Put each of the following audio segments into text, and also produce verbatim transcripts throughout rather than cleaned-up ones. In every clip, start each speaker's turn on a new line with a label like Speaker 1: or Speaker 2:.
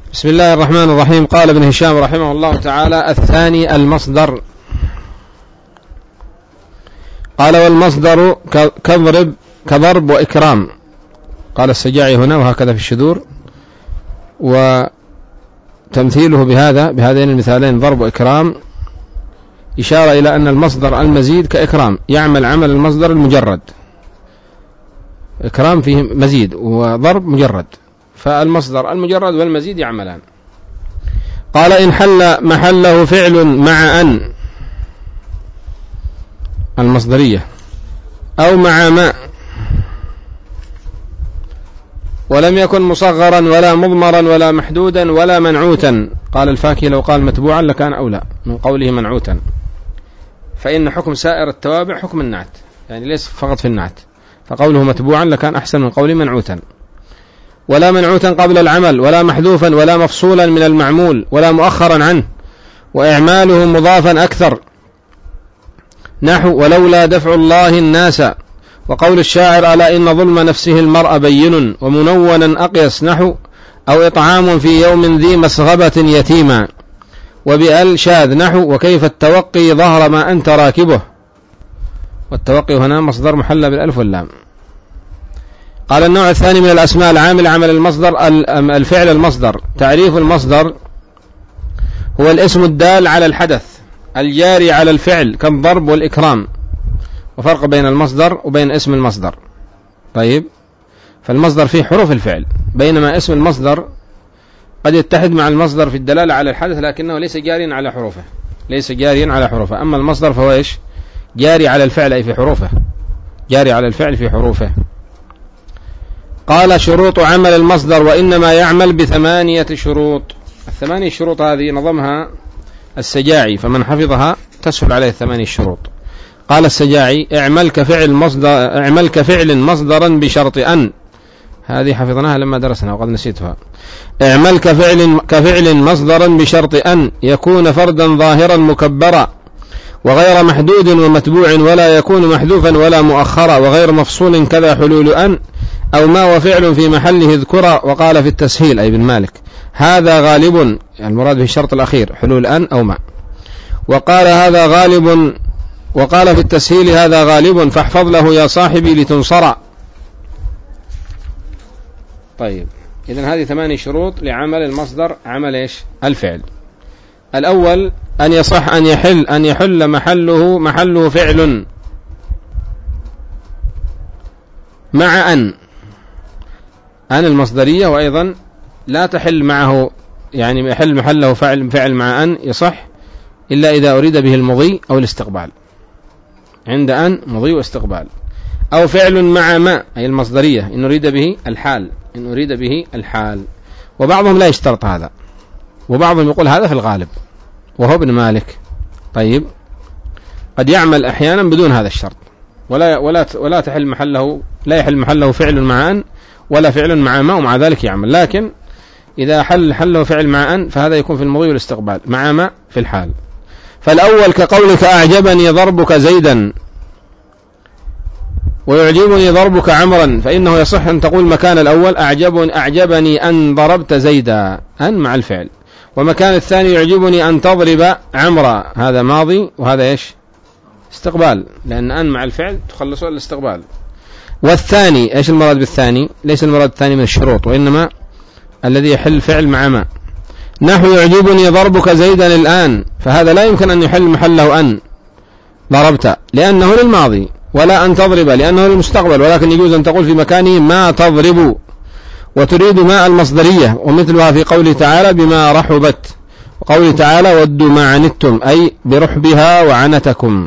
Speaker 1: بسم الله الرحمن الرحيم. قال ابن هشام رحمه الله تعالى: الثاني المصدر. قال: والمصدر كضرب كضرب وإكرام. قال السجاعي هنا وهكذا في الشذور، وتمثيله بهذا بهذين المثالين ضرب وإكرام إشارة إلى أن المصدر المزيد كإكرام يعمل عمل المصدر المجرد. إكرام فيه مزيد وضرب مجرد، فالمصدر المجرد والمزيد يعملان. قال: إن حل محله فعل مع أن المصدرية أو مع ما ولم يكن مصغرا ولا مضمرا ولا محدودا ولا منعوتا. قال الفاكهي: لو قال متبوعا لكان أولى من قوله منعوتا، فإن حكم سائر التوابع حكم النعت، يعني ليس فقط في النعت، فقوله متبوعا لكان أحسن من قوله منعوتا. ولا منعوتا قبل العمل، ولا محذوفا، ولا مفصولا من المعمول، ولا مؤخرا عنه، وإعماله مضافا أكثر، نحو ولولا دفع الله الناس، وقول الشاعر: ألا إن ظلم نفسه المرء بين، ومنونا أقيس، نحو أو إطعام في يوم ذي مسغبة يتيما، وبأل شاذ، نحو وكيف التوقي ظهر ما أنت راكبه. والتوقي هنا مصدر محل بالألف واللام. قال: النوع الثاني من الأسماء العامل عمل المصدر الفعل المصدر. تعريف المصدر: هو الاسم الدال على الحدث الجاري على الفعل كالضرب والإكرام. وفرق بين المصدر وبين اسم المصدر. طيب، فالمصدر فيه حروف الفعل، بينما اسم المصدر قد يتحد مع المصدر في الدلالة على الحدث لكنه ليس جاريا على حروفه ليس جاريا على حروفه أما المصدر فهو إيش؟ جاري على الفعل، أي في حروفه، جاري على الفعل في حروفه. قال: شروط عمل المصدر: وإنما يعمل بثمانية شروط. الثمانية شروط هذه نظمها السجاعي، فمن حفظها تسهل عليه الثمانية الشروط. قال السجاعي: اعمل كفعل مصدر اعمل كفعل مصدرا بشرط أن. هذه حفظناها لما درسنا وقد نسيتها. اعمل كفعل كفعل مصدرا بشرط أن يكون فردا ظاهرا مكبرا، وغير محدود ومتبوع، ولا يكون محذوفا ولا مؤخرا، وغير مفصول، كذا حلول أن، أو ما وفعل في محله اذكرا. وقال في التسهيل أي بن مالك: هذا غالب، المراد به الشرط الأخير حلول أن أو ما. وقال هذا غالب وقال في التسهيل: هذا غالب فاحفظ له يا صاحبي لتنصر. طيب، إذن هذه ثماني شروط لعمل المصدر عمل إيش؟ الفعل. الأول أن يصح أن يحل أن يحل محله محله فعل مع أن أن المصدرية، وأيضا لا تحل معه، يعني يحل محله فعل فعل مع أن يصح إلا إذا أريد به المضي أو الاستقبال. عند أن مضي واستقبال. أو فعل مع ما، أي المصدرية، إن أريد به الحال إن أريد به الحال. وبعضهم لا يشترط هذا، وبعضهم يقول هذا في الغالب، وهو ابن مالك. طيب، قد يعمل أحيانا بدون هذا الشرط، ولا ولا ولا تحل محله لا يحل محله فعل مع أن ولا فعل مع ما، ومع ذلك يعمل. لكن إذا حل حله فعل مع أن فهذا يكون في المضي والاستقبال، مع ما في الحال. فالأول كقولك: أعجبني ضربك زيدا، ويعجبني ضربك عمرا، فإنه يصح أن تقول مكان الأول: أعجبني, أعجبني أن ضربت زيدا، أن مع الفعل. ومكان الثاني: يعجبني أن تضرب عمرا، هذا ماضي وهذا إيش؟ استقبال، لأن أن مع الفعل تخلصه الاستقبال. والثاني إيش المراد بالثاني؟ ليس المراد الثاني من الشروط، وإنما الذي يحل فعل مع ما، نحو يعجبني ضربك زيدا الآن، فهذا لا يمكن أن يحل محله أن ضربت لأنه للماضي، ولا أن تضرب لأنه للمستقبل، ولكن يجوز أن تقول في مكانه ما تضرب، وتريد ما المصدرية، ومثلها في قوله تعالى: بما رحبت، وقوله تعالى: ودوا ما عنتم، أي برحبها وعنتكم.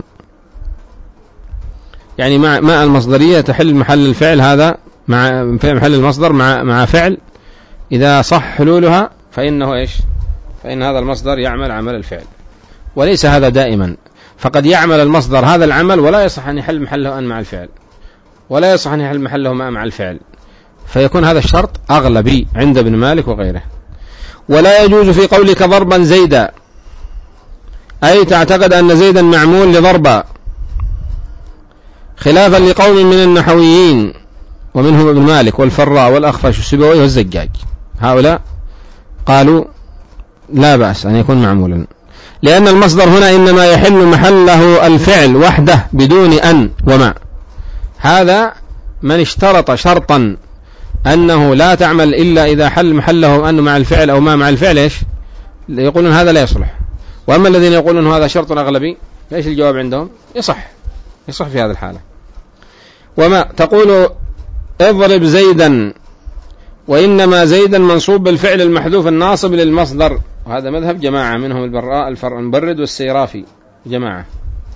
Speaker 1: يعني مع ما المصدرية تحل محل الفعل، هذا مع محل المصدر مع مع فعل، إذا صح حلولها فإنه إيش؟ فإن هذا المصدر يعمل عمل الفعل. وليس هذا دائما، فقد يعمل المصدر هذا العمل ولا يصح أن يحل محله أن مع الفعل، ولا يصح أن يحل محله ما مع الفعل، فيكون هذا الشرط أغلبي عند ابن مالك وغيره. ولا يجوز في قولك ضربا زيدا، أي تعتقد أن زيدا معمول لضربا، خلافا لقوم من النحويين ومنهم ابن مالك والفراء والأخفش والسبوي والزجاج. هؤلاء قالوا لا بأس أن يكون معمولا، لأن المصدر هنا إنما يحل محله الفعل وحده بدون أن وما. هذا من اشترط شرطا أنه لا تعمل إلا إذا حل محله أنه مع الفعل أو ما مع الفعل، إيش يقولون هذا لا يصلح. وأما الذين يقولون هذا شرط أغلبي، إيش الجواب عندهم؟ يصح يصح في هذه الحالة. وما تقول اضرب زيدا، وإنما زيدا منصوب بالفعل المحذوف الناصب للمصدر، وهذا مذهب جماعة منهم البراء المبرد والسيرافي جماعة.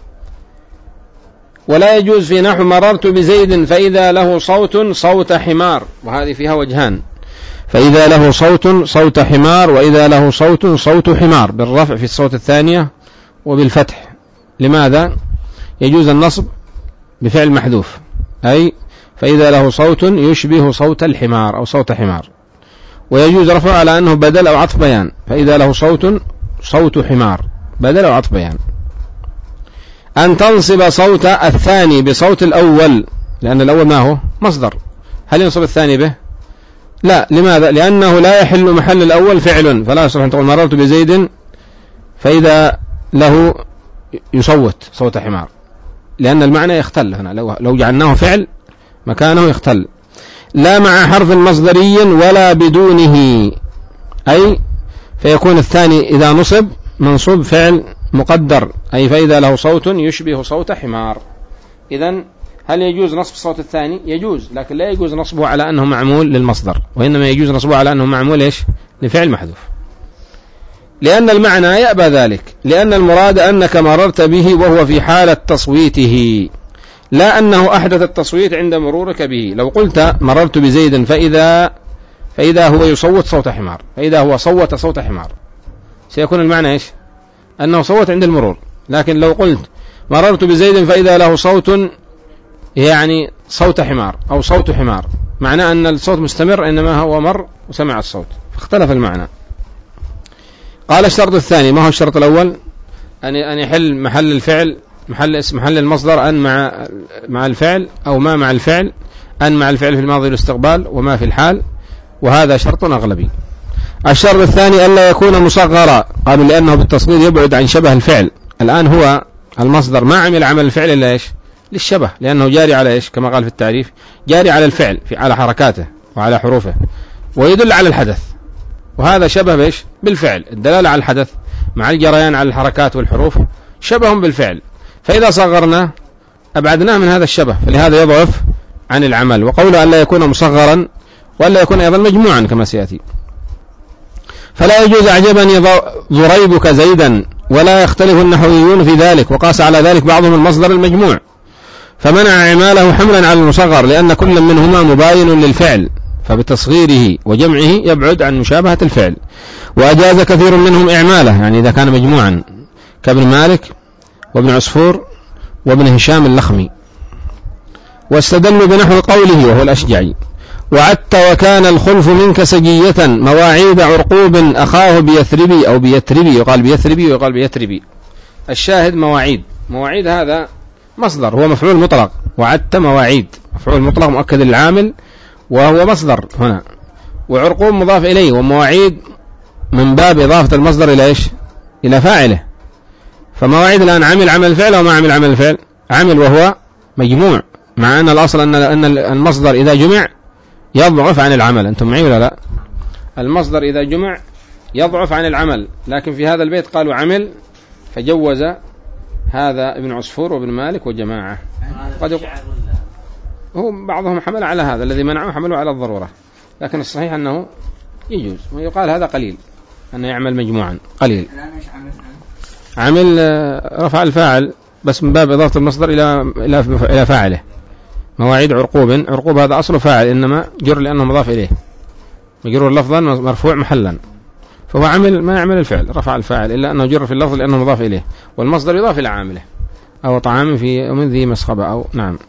Speaker 1: ولا يجوز في نحو مررت بزيد فإذا له صوت صوت حمار، وهذه فيها وجهان، فإذا له صوت صوت حمار، وإذا له صوت صوت حمار بالرفع في الصوت الثانية وبالفتح. لماذا؟ يجوز النصب بفعل محذوف، أي فإذا له صوت يشبه صوت الحمار أو صوت حمار، ويجوز رفعه على أنه بدل أو عطف بيان، فإذا له صوت صوت حمار بدل أو عطف بيان. أن تنصب صوت الثاني بصوت الأول، لأن الأول ما هو مصدر، هل ينصب الثاني به؟ لا. لماذا؟ لأنه لا يحل محل الأول فعل، فلا يصح أن تقول مررت بزيد فإذا له يصوت صوت حمار، لأن المعنى يختل هنا، لو, لو جعلناه فعل مكانه يختل. لا مع حرف مصدري ولا بدونه، أي فيكون الثاني إذا نصب منصوب فعل مقدر، أي فإذا له صوت يشبه صوت حمار. إذن هل يجوز نصب صوت الثاني؟ يجوز، لكن لا يجوز نصبه على أنه معمول للمصدر، وإنما يجوز نصبه على أنه معمول إيش؟ لفعل محذوف، لأن المعنى يأبى ذلك، لأن المراد أنك مررت به وهو في حالة تصويته، لا أنه أحدث التصويت عند مرورك به. لو قلت مررت بزيد فإذا فإذا هو يصوت صوت حمار، فإذا هو صوت صوت حمار، سيكون المعنى إيش؟ أنه صوت عند المرور. لكن لو قلت مررت بزيد فإذا له صوت يعني صوت حمار أو صوت حمار، معناه أن الصوت مستمر، إنما هو مر وسمع الصوت، فاختلف المعنى. قال الشرط الثاني، ما هو الشرط الأول؟ أن أن يحل محل الفعل محل اسم محل المصدر أن مع مع الفعل أو ما مع الفعل، أن مع الفعل في الماضي والاستقبال وما في الحال، وهذا شرط أغلبي. الشرط الثاني ألا يكون مصغرا، قالوا لأنه بالتصغير يبعد عن شبه الفعل. الآن هو المصدر ما عمل عمل الفعل إلا إيش؟ للشبه، لأنه جاري على إيش؟ كما قال في التعريف، جاري على الفعل في على حركاته وعلى حروفه، ويدل على الحدث، وهذا شبه بإيش؟ بالفعل. الدلالة على الحدث مع الجريان على الحركات والحروف شبه بالفعل، فإذا صغرنا أبعدناه من هذا الشبه، فلهذا يضعف عن العمل. وقوله أن لا يكون مصغرا ولا يكون أيضا مجموعا كما سيأتي. فلا يجوز أعجبني ضريبك زيدا، ولا يختلف النحويون في ذلك، وقاس على ذلك بعضهم المصدر المجموع، فمنع اعماله حملا على المصغر، لأن كل منهما مباين للفعل، فبتصغيره وجمعه يبعد عن مشابهة الفعل. وأجاز كثير منهم إعماله، يعني إذا كان مجموعا، كابن مالك وابن عصفور وابن هشام اللخمي. واستدلوا بنحو قوله وهو الأشجعي: وعدت وكان الخلف منك سجية مواعيد عرقوب أخاه بيثربي، أو بيثربي، يقال بيثربي ويقال بيثربي. الشاهد مواعيد، مواعيد هذا مصدر، هو مفعول مطلق، وعدت مواعيد مفعول مطلق مؤكد للعامل وهو مصدر هنا، وعرقوب مضاف إليه، ومواعيد من باب إضافة المصدر إلى إيش؟ إلى فاعله. فمواعيد الآن عمل عمل الفعل وما عمل عمل الفعل؟ عمل وهو مجموع، مع أن الأصل أن أن المصدر إذا جمع يضعف عن العمل. أنتم معي ولا لا؟ المصدر إذا جمع يضعف عن العمل، لكن في هذا البيت قالوا عمل، فجوز هذا ابن عصفور وابن مالك وجماعة. قد يق... هو بعضهم حمل على هذا الذي منعه، حملوا على الضرورة، لكن الصحيح أنه يجوز، ويقال هذا قليل أنه يعمل مجموعا قليل. عمل رفع الفاعل بس من باب إضافة المصدر إلى إلى إلى فاعله. مواعيد عرقوب، عرقوب هذا أصله فاعل، إنما جر لأنه مضاف إليه، مجرور لفظا مرفوع محلا، فهو عمل ما يعمل الفعل، رفع الفاعل، إلا أنه جر في اللفظ لأنه مضاف إليه، والمصدر يضاف إلى عامله، أو طعام في من ذي مسخبة أو نعم.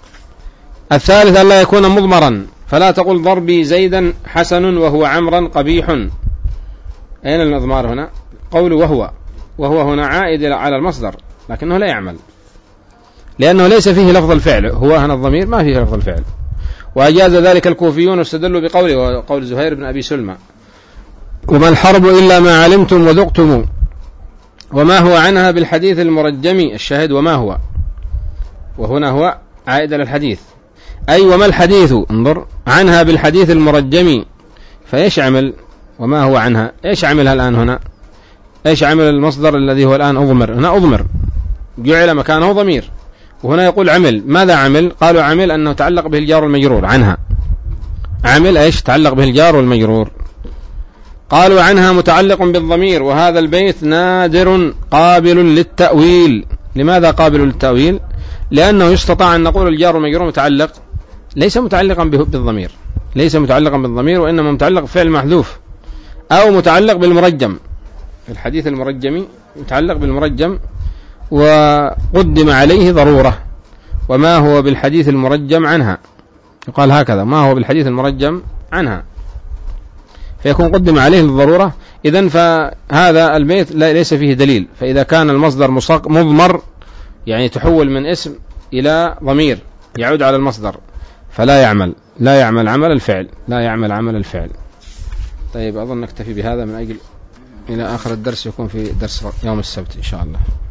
Speaker 1: الثالث ألا يكون مضمرا، فلا تقل ضربي زيدا حسن وهو عمرا قبيح. أين المضمار هنا؟ قول وهو، وهو هنا عائد على المصدر، لكنه لا يعمل، لأنه ليس فيه لفظ الفعل، هو هنا الضمير ما فيه لفظ الفعل. وأجاز ذلك الكوفيون واستدلوا بقوله، وقول زهير بن أبي سلمى: وما الحرب إلا ما علمتم وذقتم، وما هو عنها بالحديث المرجم، الشاهد وما هو، وهنا هو عائد إلى الحديث، أي وما الحديث انظر عنها بالحديث المرجم، فإيش عمل وما هو عنها؟ إيش عملها الآن هنا؟ إيش عمل المصدر الذي هو الآن أضمر؟ هنا أضمر جعل مكانه ضمير، وهنا يقول عمل. ماذا عمل؟ قالوا عمل أنه تعلق به الجار والمجرور عنها. عمل إيش؟ تعلق به الجار والمجرور. قالوا عنها متعلق بالضمير، وهذا البيت نادر قابل للتأويل. لماذا قابل للتأويل؟ لأنه يستطاع أن نقول الجار والمجرور متعلق ليس متعلقا بالضمير، ليس متعلقا بالضمير، وإنما متعلق بفعل محذوف، أو متعلق بالمرجم. في الحديث المرجم متعلق بالمرجم وقدم عليه ضرورة، وما هو بالحديث المرجم عنها، يقال هكذا ما هو بالحديث المرجم عنها، فيكون قدم عليه الضرورة. إذن فهذا البيت ليس فيه دليل. فإذا كان المصدر مضمر يعني تحول من اسم إلى ضمير يعود على المصدر، فلا يعمل لا يعمل عمل الفعل لا يعمل عمل الفعل. طيب أظن نكتفي بهذا من أجل إلى آخر الدرس، يكون في درس يوم السبت إن شاء الله.